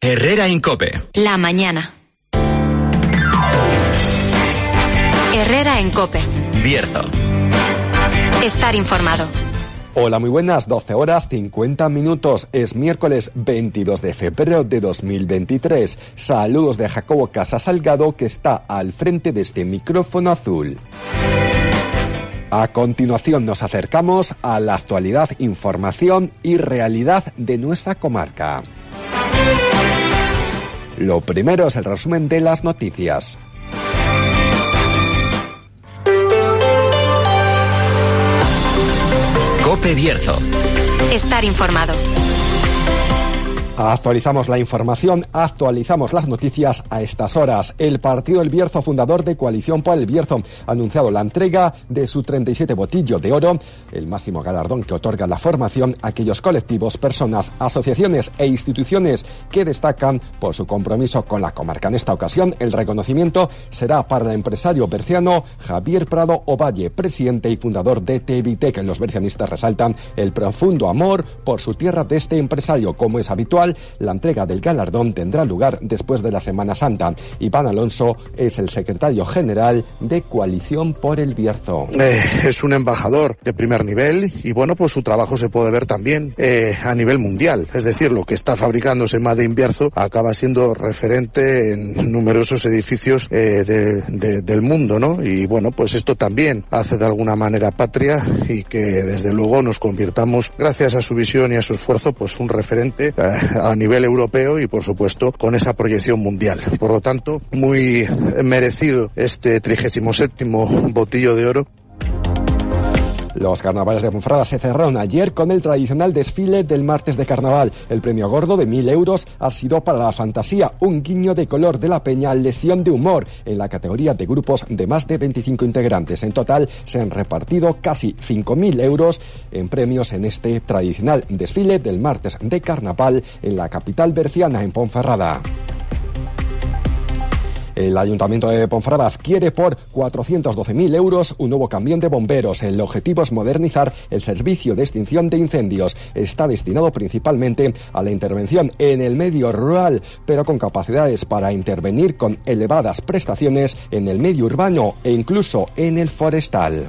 Herrera en COPE. La mañana. Herrera en COPE. Bierzo. Estar informado. Hola, muy buenas, 12 horas 50 minutos. Es miércoles 22 de febrero de 2023. Saludos de Jacobo Casasalgado, que está al frente de este micrófono azul. A continuación nos acercamos a la actualidad, información y realidad de nuestra comarca. Lo primero es el resumen de las noticias. COPE Bierzo. Estar informado. Actualizamos la información, actualizamos las noticias a estas horas. El Partido El Bierzo, fundador de Coalición por el Bierzo, ha anunciado la entrega de su 37 Botillo de Oro, el máximo galardón que otorga la formación a aquellos colectivos, personas, asociaciones e instituciones que destacan por su compromiso con la comarca. En esta ocasión, el reconocimiento será para el empresario berciano Javier Prado Ovalle, presidente y fundador de Tevitec. Los bercianistas resaltan el profundo amor por su tierra de este empresario. Como es habitual, la entrega del galardón tendrá lugar después de la Semana Santa. Iván Alonso es el secretario general de Coalición por el Bierzo. Es un embajador de primer nivel y bueno, pues su trabajo se puede ver también a nivel mundial. Es decir, lo que está fabricándose en Made in Bierzo acaba siendo referente en numerosos edificios del mundo, ¿no? Y bueno, pues esto también hace de alguna manera patria y que desde luego nos convirtamos, gracias a su visión y a su esfuerzo, pues un referente a nivel europeo y por supuesto con esa proyección mundial. Por lo tanto, muy merecido este 37º Botillo de Oro. Los carnavales de Ponferrada se cerraron ayer con el tradicional desfile del martes de carnaval. El premio gordo de 1.000 euros ha sido para la fantasía, un guiño de color de la peña, lección de humor en la categoría de grupos de más de 25 integrantes. En total se han repartido casi 5.000 euros en premios en este tradicional desfile del martes de carnaval en la capital berciana, en Ponferrada. El Ayuntamiento de Ponferrada adquiere por 412.000 euros un nuevo camión de bomberos. El objetivo es modernizar el servicio de extinción de incendios. Está destinado principalmente a la intervención en el medio rural, pero con capacidades para intervenir con elevadas prestaciones en el medio urbano e incluso en el forestal.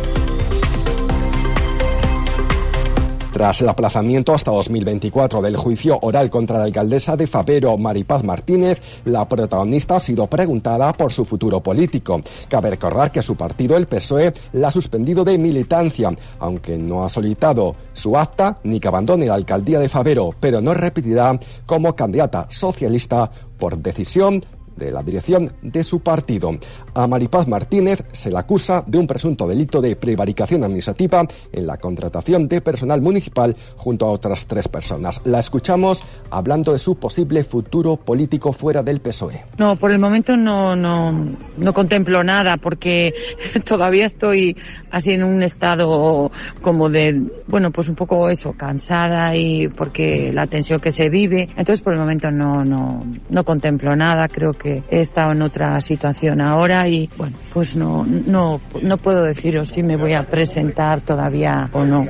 Tras el aplazamiento hasta 2024 del juicio oral contra la alcaldesa de Fabero, Maripaz Martínez, la protagonista ha sido preguntada por su futuro político. Cabe recordar que su partido, el PSOE, la ha suspendido de militancia, aunque no ha solicitado su acta ni que abandone la alcaldía de Fabero, pero no repetirá como candidata socialista por decisión de la dirección de su partido. A Maripaz Martínez se la acusa de un presunto delito de prevaricación administrativa en la contratación de personal municipal junto a otras 3 personas. La escuchamos hablando de su posible futuro político fuera del PSOE. No, por el momento no contemplo nada porque todavía estoy así en un estado como de, bueno, pues un poco eso, cansada y porque la tensión que se vive. Entonces por el momento no contemplo nada. Creo que he estado en otra situación ahora y bueno, pues no puedo deciros si me voy a presentar todavía o no.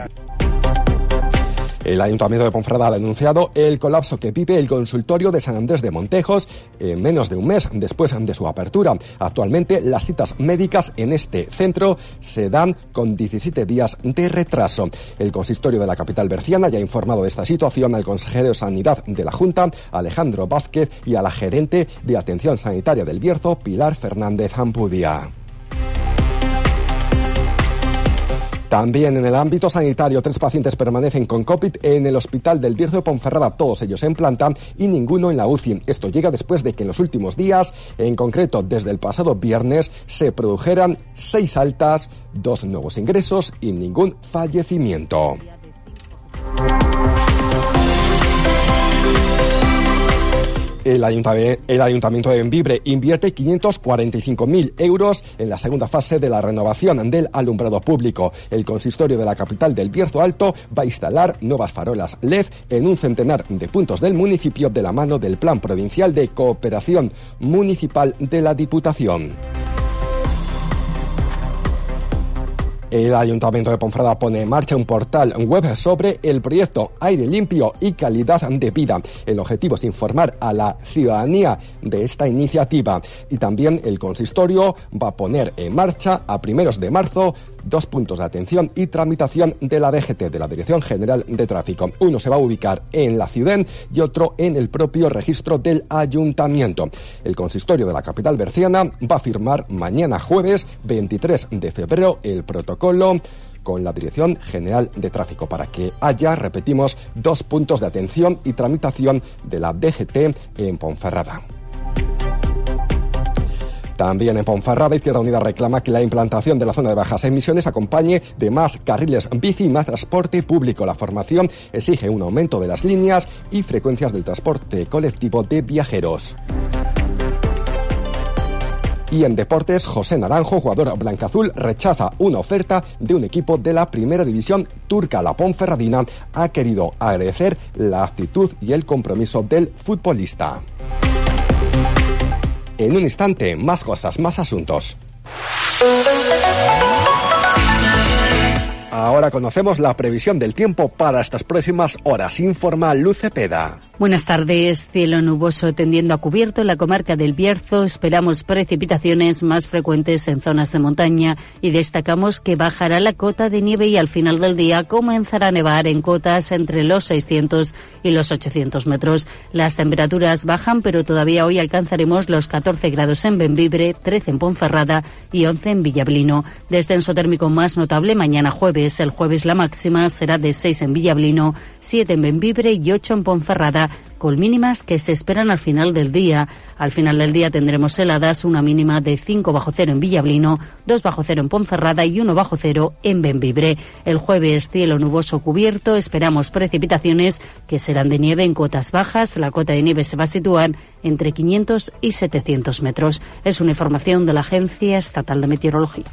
El Ayuntamiento de Ponferrada ha denunciado el colapso que vive el consultorio de San Andrés de Montejos en menos de un mes después de su apertura. Actualmente las citas médicas en este centro se dan con 17 días de retraso. El consistorio de la capital berciana ya ha informado de esta situación al consejero de Sanidad de la Junta, Alejandro Vázquez, y a la gerente de Atención Sanitaria del Bierzo, Pilar Fernández Ampudia. También en el ámbito sanitario, 3 pacientes permanecen con COVID en el Hospital del Bierzo de Ponferrada, todos ellos en planta y ninguno en la UCI. Esto llega después de que en los últimos días, en concreto desde el pasado viernes, se produjeran 6 altas, 2 nuevos ingresos y ningún fallecimiento. El Ayuntamiento de Bembibre invierte 545.000 euros en la segunda fase de la renovación del alumbrado público. El consistorio de la capital del Bierzo Alto va a instalar nuevas farolas LED en un centenar de puntos del municipio de la mano del Plan Provincial de Cooperación Municipal de la Diputación. El Ayuntamiento de Ponferrada pone en marcha un portal web sobre el proyecto Aire Limpio y Calidad de Vida. El objetivo es informar a la ciudadanía de esta iniciativa, y también el consistorio va a poner en marcha a primeros de marzo 2 puntos de atención y tramitación de la DGT, de la Dirección General de Tráfico. Uno se va a ubicar en la Ciudad y otro en el propio registro del Ayuntamiento. El consistorio de la capital berciana va a firmar mañana jueves 23 de febrero el protocolo con la Dirección General de Tráfico para que haya, repetimos, 2 puntos de atención y tramitación de la DGT en Ponferrada. También en Ponferrada, Izquierda Unida reclama que la implantación de la zona de bajas emisiones acompañe de más carriles bici y más transporte público. La formación exige un aumento de las líneas y frecuencias del transporte colectivo de viajeros. Y en deportes, José Naranjo, jugador blancaazul, rechaza una oferta de un equipo de la primera división turca. La ponferradina ha querido agradecer la actitud y el compromiso del futbolista. En un instante, más cosas, más asuntos. Ahora conocemos la previsión del tiempo para estas próximas horas. Informa Luz Cepeda. Buenas tardes. Cielo nuboso tendiendo a cubierto en la comarca del Bierzo. Esperamos precipitaciones más frecuentes en zonas de montaña y destacamos que bajará la cota de nieve y al final del día comenzará a nevar en cotas entre los 600 y los 800 metros. Las temperaturas bajan, pero todavía hoy alcanzaremos los 14 grados en Bembibre, 13 en Ponferrada y 11 en Villablino. Descenso térmico más notable mañana jueves. El jueves la máxima será de 6 en Villablino, 7 en Bembibre y 8 en Ponferrada, con mínimas que se esperan al final del día. Al final del día tendremos heladas, una mínima de 5 bajo cero en Villablino, 2 bajo cero en Ponferrada y 1 bajo cero en Bembibre. El jueves cielo nuboso cubierto, esperamos precipitaciones que serán de nieve en cotas bajas. La cota de nieve se va a situar entre 500 y 700 metros. Es una información de la Agencia Estatal de Meteorología.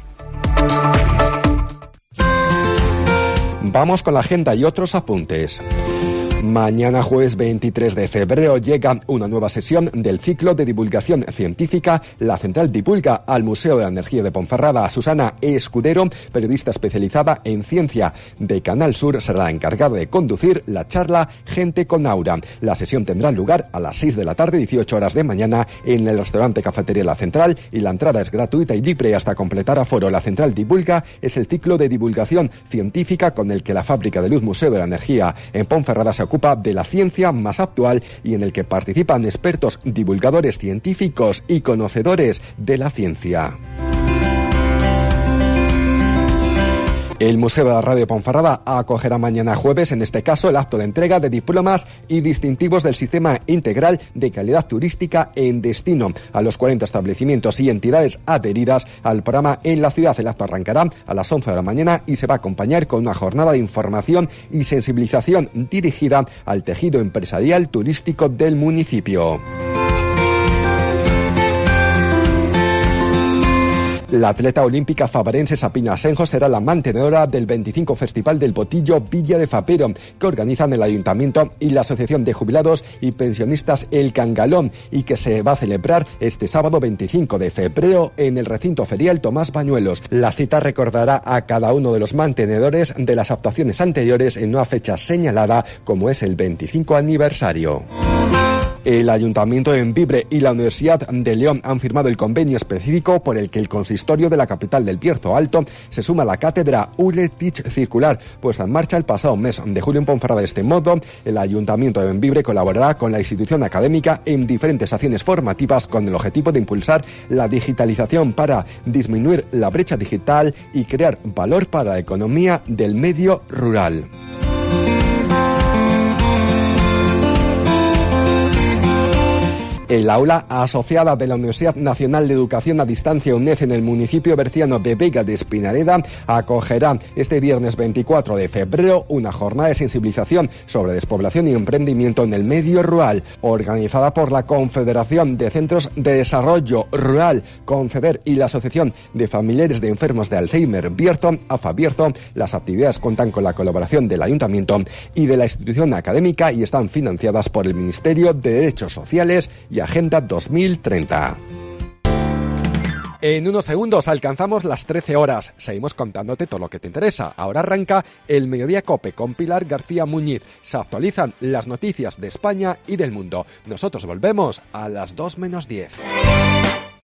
Vamos con la agenda y otros apuntes. Mañana jueves 23 de febrero llega una nueva sesión del ciclo de divulgación científica. La Central divulga al Museo de la Energía de Ponferrada. Susana Escudero, periodista especializada en ciencia de Canal Sur, será la encargada de conducir la charla Gente con Aura. La sesión tendrá lugar a las 6 de la tarde, 18 horas de mañana, en el restaurante Cafetería La Central, y la entrada es gratuita y libre hasta completar aforo. La Central divulga es el ciclo de divulgación científica con el que la Fábrica de Luz Museo de la Energía en Ponferrada se ocupa de la ciencia más actual y en el que participan expertos, divulgadores científicos y conocedores de la ciencia. El Museo de la Radio de Ponferrada acogerá mañana jueves, en este caso, el acto de entrega de diplomas y distintivos del Sistema Integral de Calidad Turística en Destino a los 40 establecimientos y entidades adheridas al programa en la ciudad. El acto arrancará a las 11 de la mañana y se va a acompañar con una jornada de información y sensibilización dirigida al tejido empresarial turístico del municipio. La atleta olímpica fabarense Sapina Asenjo será la mantenedora del 25 Festival del Botillo Villa de Fapero, que organizan el Ayuntamiento y la Asociación de Jubilados y Pensionistas El Cangalón, y que se va a celebrar este sábado 25 de febrero en el recinto ferial Tomás Bañuelos. La cita recordará a cada uno de los mantenedores de las actuaciones anteriores en una fecha señalada, como es el 25 aniversario. El Ayuntamiento de Bembibre y la Universidad de León han firmado el convenio específico por el que el consistorio de la capital del Bierzo Alto se suma a la cátedra Uletich Circular, puesta en marcha el pasado mes de julio en Ponferrada. De este modo, el Ayuntamiento de Bembibre colaborará con la institución académica en diferentes acciones formativas con el objetivo de impulsar la digitalización para disminuir la brecha digital y crear valor para la economía del medio rural. El aula asociada de la Universidad Nacional de Educación a Distancia UNED en el municipio berciano de Vega de Espinareda acogerá este viernes 24 de febrero una jornada de sensibilización sobre despoblación y emprendimiento en el medio rural, organizada por la Confederación de Centros de Desarrollo Rural, Conceder, y la Asociación de Familiares de Enfermos de Alzheimer Bierzo, AFA Bierzo. Las actividades cuentan con la colaboración del Ayuntamiento y de la institución académica y están financiadas por el Ministerio de Derechos Sociales y Agenda 2030. En unos segundos alcanzamos las 13 horas. Seguimos contándote todo lo que te interesa. Ahora arranca el Mediodía Cope con Pilar García Muñiz. Se actualizan las noticias de España y del mundo. Nosotros volvemos a las 2 menos 10.